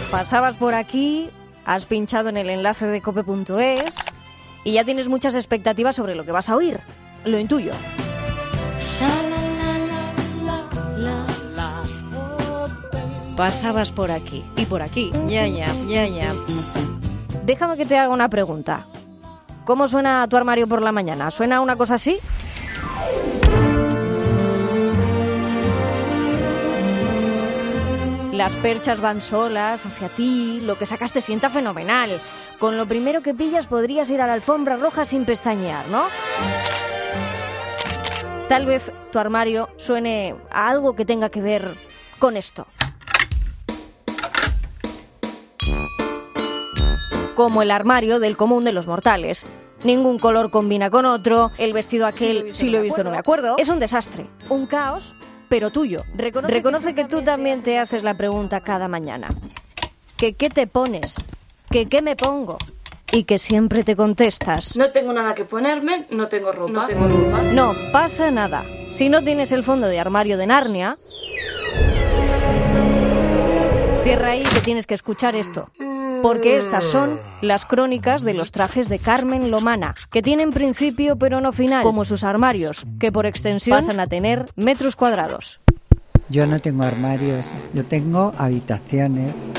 Pasabas por aquí, has pinchado en el enlace de cope.es y ya tienes muchas expectativas sobre lo que vas a oír. Lo intuyo. Pasabas por aquí y por aquí. Ya. Déjame que te haga una pregunta. ¿Cómo suena tu armario por la mañana? ¿Suena una cosa así? Las perchas van solas hacia ti, lo que sacas te sienta fenomenal. Con lo primero que pillas podrías ir a la alfombra roja sin pestañear, ¿no? Tal vez tu armario suene a algo que tenga que ver con esto. Como el armario del común de los mortales. Ningún color combina con otro, el vestido aquel, si lo he visto no me acuerdo. Es un desastre, un caos, pero tuyo. Reconoce que tú también te haces la pregunta cada mañana. ¿Qué te pones? ¿Qué me pongo? Y que siempre te contestas: no tengo nada que ponerme, no tengo ropa. No pasa nada. Si no tienes el fondo de armario de Narnia, cierra ahí que tienes que escuchar esto. Porque estas son las crónicas de los trajes de Carmen Lomana, que tienen principio pero no final, como sus armarios, que por extensión pasan a tener metros cuadrados. Yo no tengo armarios, yo tengo habitaciones.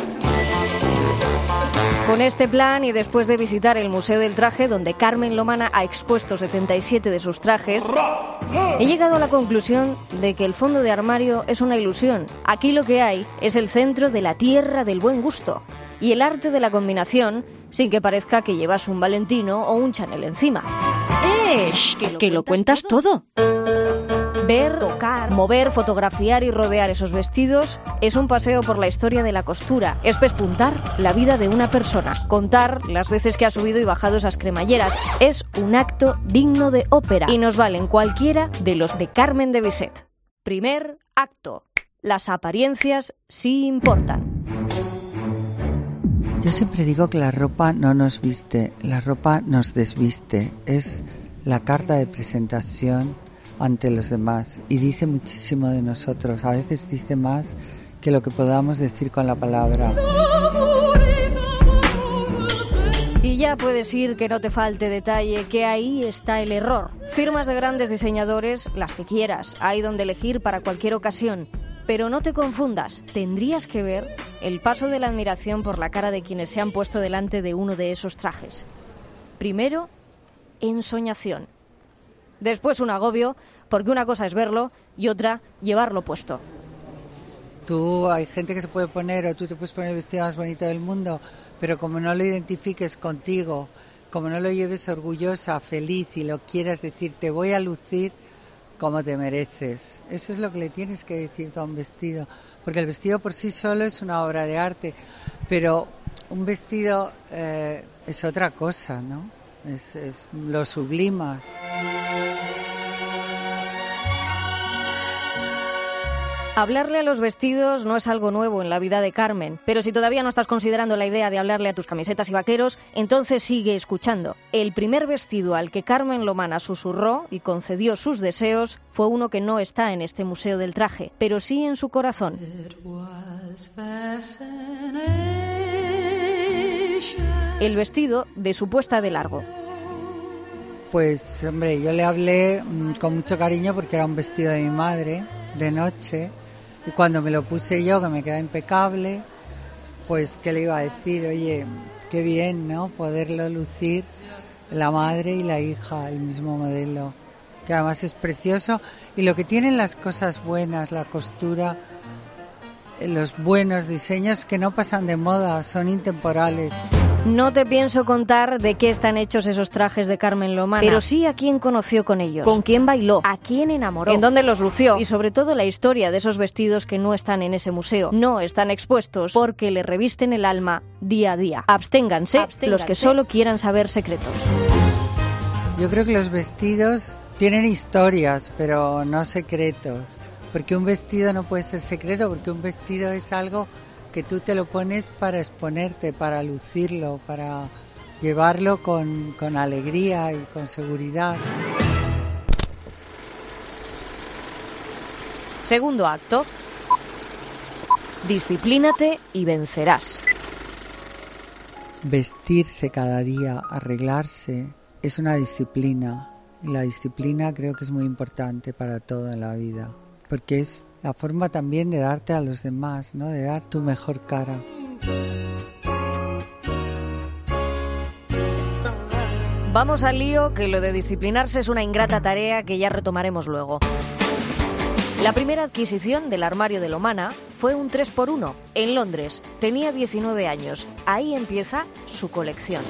Con este plan y después de visitar el Museo del Traje, donde Carmen Lomana ha expuesto 77 de sus trajes, he llegado a la conclusión de que el fondo de armario es una ilusión. Aquí lo que hay es el centro de la tierra del buen gusto y el arte de la combinación sin que parezca que llevas un Valentino o un Chanel encima. ¿Que lo cuentas todo? Ver, tocar, mover, fotografiar y rodear esos vestidos es un paseo por la historia de la costura. Es pespuntar la vida de una persona, contar las veces que ha subido y bajado esas cremalleras. Es un acto digno de ópera y nos valen cualquiera de los de Carmen de Bizet. Primer acto. Las apariencias sí importan. Yo siempre digo que la ropa no nos viste, la ropa nos desviste. Es la carta de presentación ante los demás y dice muchísimo de nosotros. A veces dice más que lo que podamos decir con la palabra. Y ya puedes ir, que no te falte detalle, que ahí está el error. Firmas de grandes diseñadores, las que quieras, hay donde elegir para cualquier ocasión. Pero no te confundas, tendrías que ver el paso de la admiración por la cara de quienes se han puesto delante de uno de esos trajes. Primero, ensoñación. Después un agobio, porque una cosa es verlo y otra llevarlo puesto. Hay gente que se puede poner, o tú te puedes poner el vestido más bonito del mundo, pero como no lo identifiques contigo, como no lo lleves orgullosa, feliz y lo quieras decir, te voy a lucir como te mereces. Eso es lo que le tienes que decir tú a un vestido, porque el vestido por sí solo es una obra de arte, pero un vestido es otra cosa, ¿no? Lo sublimas. Hablarle a los vestidos no es algo nuevo en la vida de Carmen, pero si todavía no estás considerando la idea de hablarle a tus camisetas y vaqueros, entonces sigue escuchando. El primer vestido al que Carmen Lomana susurró y concedió sus deseos fue uno que no está en este Museo del Traje, pero sí en su corazón. El vestido de su puesta de largo. Pues, hombre, yo le hablé con mucho cariño porque era un vestido de mi madre, de noche, y cuando me lo puse yo, que me queda impecable, pues, ¿qué le iba a decir? Oye, qué bien, ¿no? Poderlo lucir la madre y la hija, el mismo modelo, que además es precioso. Y lo que tienen las cosas buenas, la costura, los buenos diseños que no pasan de moda, son intemporales. No te pienso contar de qué están hechos esos trajes de Carmen Lomana, pero sí a quién conoció con ellos, con quién bailó, a quién enamoró, en dónde los lució y sobre todo la historia de esos vestidos que no están en ese museo, no están expuestos porque le revisten el alma día a día. Absténganse los que solo quieran saber secretos. Yo creo que los vestidos tienen historias, pero no secretos, porque un vestido no puede ser secreto, porque un vestido es algo que tú te lo pones para exponerte, para lucirlo, para llevarlo con alegría y con seguridad. Segundo acto. Disciplínate y vencerás. vestirse cada día, arreglarse, es una disciplina. Y la disciplina creo que es muy importante para todo en la vida, porque es la forma también de darte a los demás, ¿no? De dar tu mejor cara. Vamos al lío, que lo de disciplinarse es una ingrata tarea que ya retomaremos luego. La primera adquisición del armario de Lomana fue un 3x1 en Londres. Tenía 19 años. Ahí empieza su colección.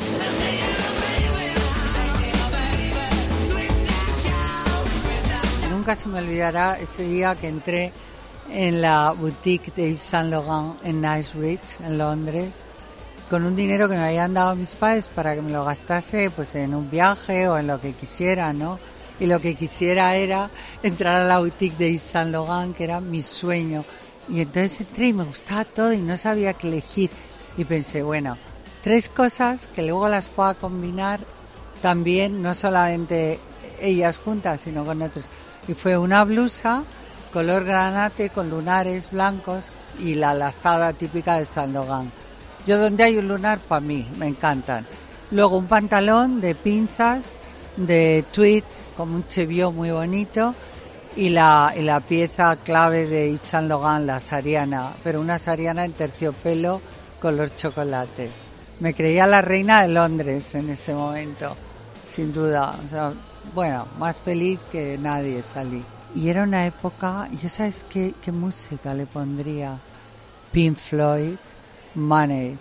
Nunca se me olvidará ese día que entré en la boutique de Yves Saint Laurent en Knightsbridge, en Londres, con un dinero que me habían dado mis padres para que me lo gastase pues en un viaje o en lo que quisiera, ¿no? Y lo que quisiera era entrar a la boutique de Yves Saint Laurent, que era mi sueño. Y entonces entré y me gustaba todo y no sabía qué elegir. Y pensé, bueno, 3 cosas que luego las pueda combinar también, no solamente ellas juntas, sino con otros. Y fue una blusa color granate con lunares blancos y la lazada típica de Saint Laurent. Yo donde hay un lunar, para mí, me encantan. Luego un pantalón de pinzas, de tweed, como un cheviot muy bonito, y la pieza clave de Yves Saint Laurent, la sariana, pero una sariana en terciopelo color chocolate. Me creía la reina de Londres en ese momento, sin duda. O sea, bueno, más feliz que nadie salí. Y era una época, ¿yo sabes qué música le pondría? Pink Floyd, Money.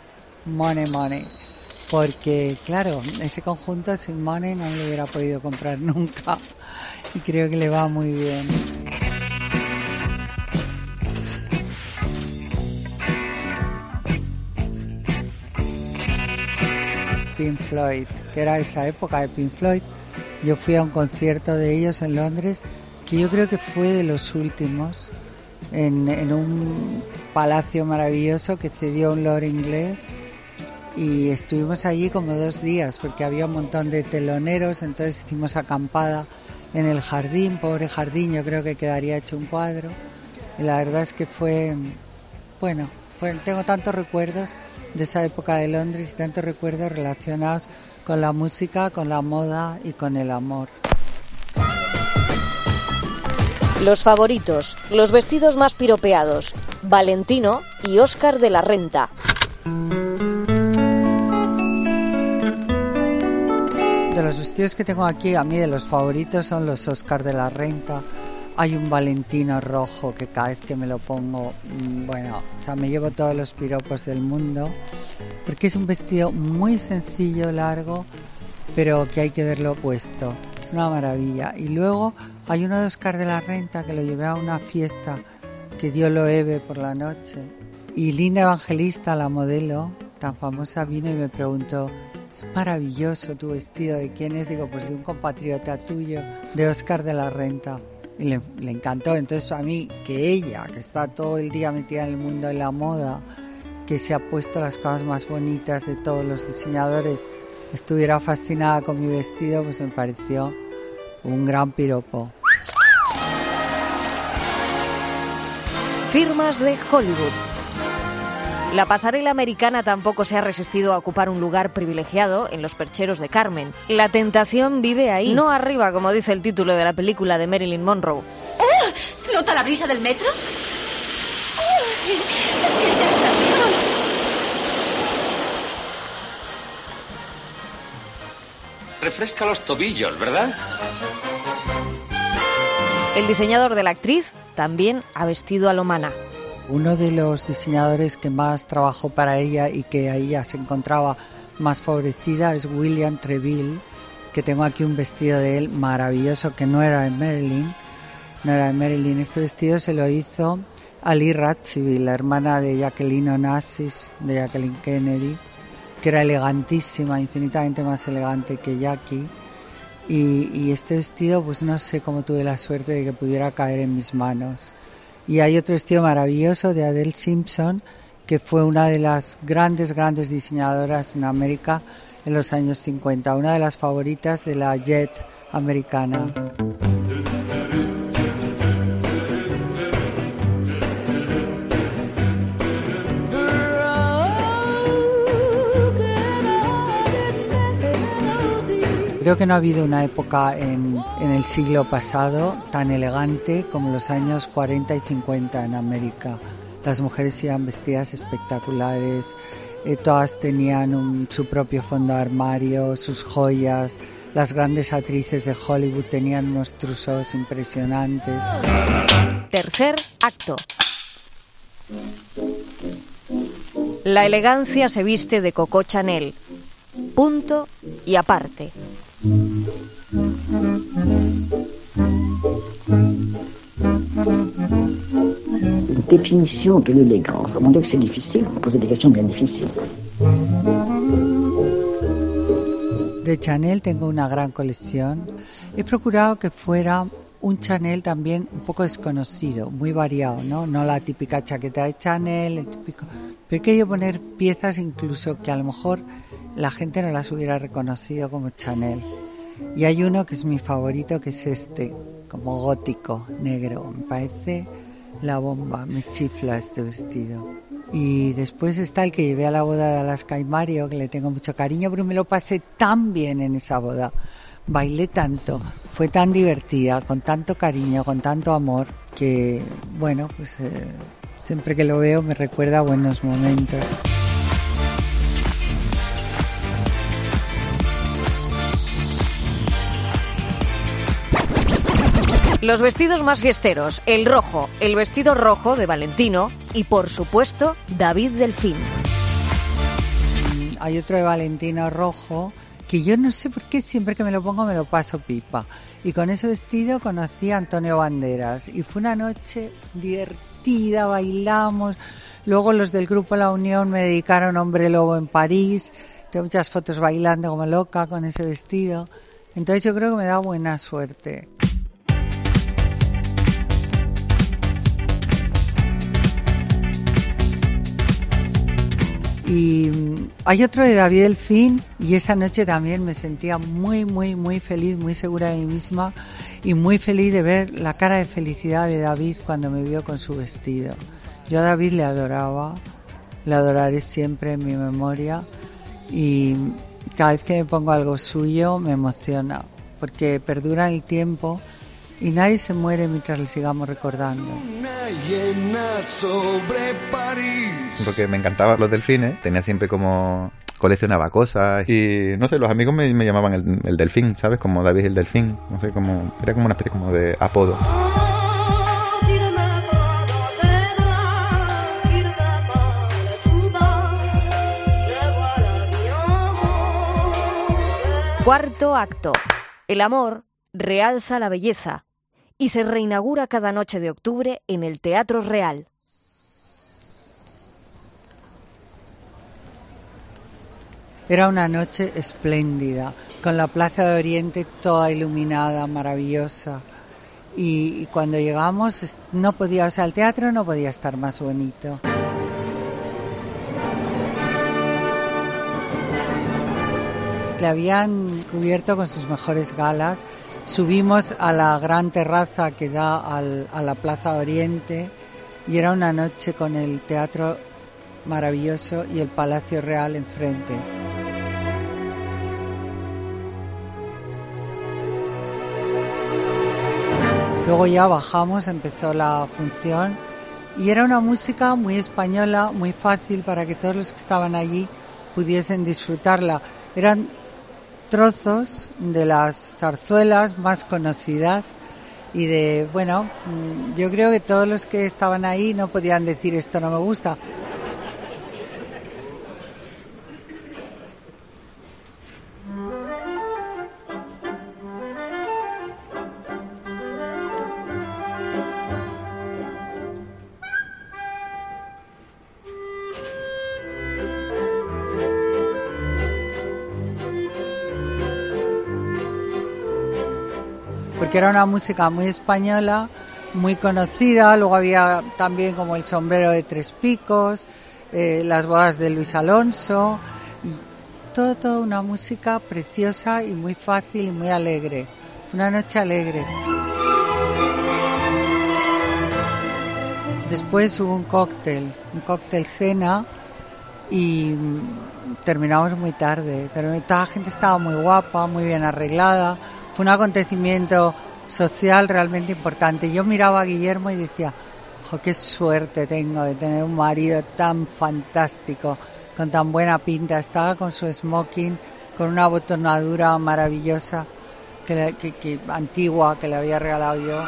Porque, claro, ese conjunto sin Money no lo hubiera podido comprar nunca. Y creo que le va muy bien. Pink Floyd, que era esa época de Pink Floyd. Yo fui a un concierto de ellos en Londres, que yo creo que fue de los últimos, en un palacio maravilloso que cedió un lord inglés, y estuvimos allí como 2 días porque había un montón de teloneros, entonces hicimos acampada en el jardín, pobre jardín, yo creo que quedaría hecho un cuadro, y la verdad es que tengo tantos recuerdos de esa época de Londres y tantos recuerdos relacionados con la música, con la moda y con el amor. Los favoritos, los vestidos más piropeados, Valentino y Óscar de la Renta. De los vestidos que tengo aquí, a mí de los favoritos son los Óscar de la Renta. Hay un Valentino rojo que cada vez que me lo pongo, me llevo todos los piropos del mundo, porque es un vestido muy sencillo, largo, pero que hay que verlo puesto. Es una maravilla. Y luego hay uno de Óscar de la Renta que lo llevé a una fiesta que dio Loewe por la noche. Y Linda Evangelista, la modelo tan famosa, vino y me preguntó: es maravilloso tu vestido, ¿de quién es? Digo, pues de un compatriota tuyo, de Óscar de la Renta. Y le encantó. Entonces a mí, que ella, que está todo el día metida en el mundo de la moda, que se ha puesto las cosas más bonitas de todos los diseñadores, estuviera fascinada con mi vestido, pues me pareció un gran piropo. Firmas de Hollywood. La pasarela americana tampoco se ha resistido a ocupar un lugar privilegiado en los percheros de Carmen. La tentación vive ahí, no arriba, como dice el título de la película de Marilyn Monroe. ¿Nota la brisa del metro? ¡Qué sensación! Refresca los tobillos, ¿verdad? El diseñador de la actriz también ha vestido a Lomana. Uno de los diseñadores que más trabajó para ella y que a ella se encontraba más favorecida es William Treville, que tengo aquí un vestido de él maravilloso que no era de Marilyn. Este vestido se lo hizo Ali Radziwill, la hermana de Jacqueline Onassis, de Jacqueline Kennedy, que era elegantísima, infinitamente más elegante que Jackie. Y este vestido, pues no sé cómo tuve la suerte de que pudiera caer en mis manos. Y hay otro vestido maravilloso de Adele Simpson, que fue una de las grandes diseñadoras en América en los años 50, una de las favoritas de la Jet americana. Creo que no ha habido una época en el siglo pasado tan elegante como los años 40 y 50 en América. Las mujeres iban vestidas espectaculares, todas tenían su propio fondo de armario, sus joyas. Las grandes actrices de Hollywood tenían unos trousseaux impresionantes. Tercer acto. La elegancia se viste de Coco Chanel. Punto y aparte. Définition de l'élégance. Mon Dieu que c'est difficile, vous posez des questions bien difficiles. De Chanel tengo una gran colección. He procurado que fuera un Chanel también un poco desconocido, muy variado, ¿no? No la típica chaqueta de Chanel, el típico... Pero he querido poner piezas incluso que a lo mejor la gente no las hubiera reconocido como Chanel. Y hay uno que es mi favorito, que es este, como gótico, negro. Me parece la bomba, me chifla este vestido. Y después está el que llevé a la boda de Alaska y Mario, que le tengo mucho cariño, pero me lo pasé tan bien en esa boda. Bailé tanto, fue tan divertida, con tanto cariño, con tanto amor, que, bueno, pues siempre que lo veo me recuerda a buenos momentos. Los vestidos más fiesteros, el rojo, el vestido rojo de Valentino y, por supuesto, David Delfín. Hay otro de Valentino rojo que yo no sé por qué siempre que me lo pongo me lo paso pipa. Y con ese vestido conocí a Antonio Banderas y fue una noche divertida, bailamos. Luego los del grupo La Unión me dedicaron Hombre Lobo en París. Tengo muchas fotos bailando como loca con ese vestido. Entonces yo creo que me da buena suerte. Y hay otro de David Delfín y esa noche también me sentía muy, muy, muy feliz, muy segura de mí misma y muy feliz de ver la cara de felicidad de David cuando me vio con su vestido. Yo a David le adoraba, le adoraré siempre en mi memoria y cada vez que me pongo algo suyo me emociona porque perdura en el tiempo y nadie se muere mientras le sigamos recordando. Porque me encantaban los delfines, tenía siempre como... coleccionaba cosas y no sé, los amigos me llamaban el delfín, ¿sabes? Como David el delfín, no sé, como era como una especie como de apodo. Cuarto acto. El amor realza la belleza y se reinaugura cada noche de octubre en el Teatro Real. Era una noche espléndida, con la Plaza de Oriente toda iluminada, maravillosa. Y cuando llegamos, no podía, o sea, el teatro no podía estar más bonito. Le habían cubierto con sus mejores galas. Subimos a la gran terraza que da a la Plaza de Oriente y era una noche con el teatro maravilloso y el Palacio Real enfrente. Luego ya bajamos, empezó la función y era una música muy española, muy fácil para que todos los que estaban allí pudiesen disfrutarla. Eran trozos de las zarzuelas más conocidas y bueno, yo creo que todos los que estaban ahí no podían decir esto no me gusta. Porque era una música muy española, muy conocida. Luego había también como el sombrero de tres picos, las bodas de Luis Alonso, y toda una música preciosa y muy fácil y muy alegre. Una noche alegre. Después hubo un cóctel cena, y terminamos muy tarde. Toda la gente estaba muy guapa, muy bien arreglada. Fue un acontecimiento social realmente importante. Yo miraba a Guillermo y decía, ¡jo, qué suerte tengo de tener un marido tan fantástico, con tan buena pinta! Estaba con su smoking, con una botonadura maravillosa, que antigua, que le había regalado yo.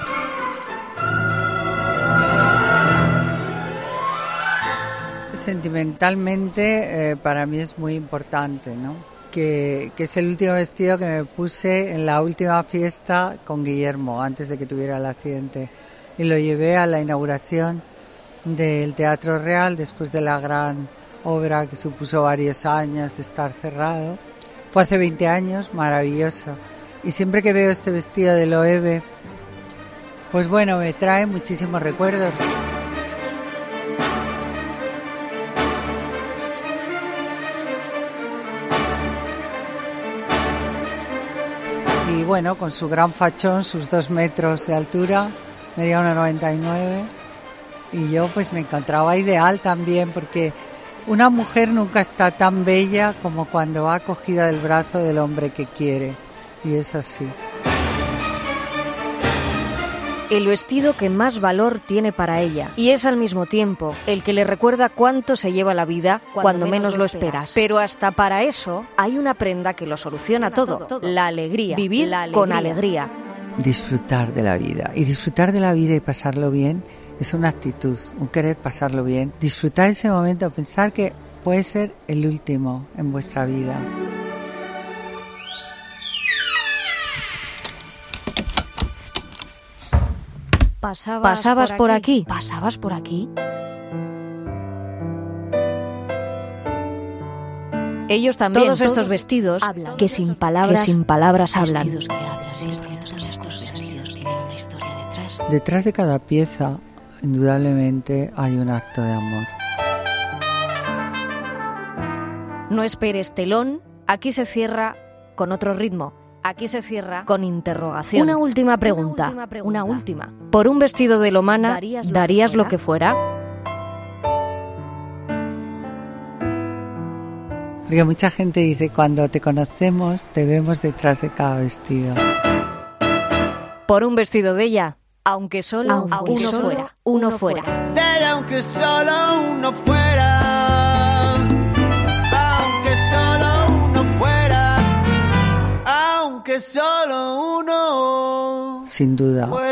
Sentimentalmente, para mí es muy importante, ¿no? Que es el último vestido que me puse en la última fiesta con Guillermo, antes de que tuviera el accidente. Y lo llevé a la inauguración del Teatro Real, después de la gran obra que supuso varios años de estar cerrado. Fue hace 20 años, maravilloso. Y siempre que veo este vestido de Loewe, pues bueno, me trae muchísimos recuerdos. Y bueno, con su gran fachón, sus 2 metros de altura, medía 1,99, y yo pues me encontraba ideal también, porque una mujer nunca está tan bella como cuando va cogida del brazo del hombre que quiere, y es así. El vestido que más valor tiene para ella, y es al mismo tiempo el que le recuerda cuánto se lleva la vida cuando menos lo esperas. Pero hasta para eso hay una prenda que lo soluciona todo, la alegría. Vivir con alegría. Disfrutar de la vida, y disfrutar de la vida y pasarlo bien es una actitud, un querer pasarlo bien. Disfrutar ese momento, pensar que puede ser el último en vuestra vida. ¿Pasabas por aquí? ¿Pasabas por aquí? Ellos también, todos estos vestidos hablan, que sin palabras hablan. Detrás de cada pieza, indudablemente, hay un acto de amor. No esperes telón, aquí se cierra con otro ritmo. Aquí se cierra con interrogación. Una última pregunta. ¿Por un vestido de Lomana darías lo que fuera? Porque mucha gente dice, cuando te conocemos, te vemos detrás de cada vestido. Por un vestido de ella, aunque solo uno fuera. De ella, aunque solo uno fuera. Que solo uno sin duda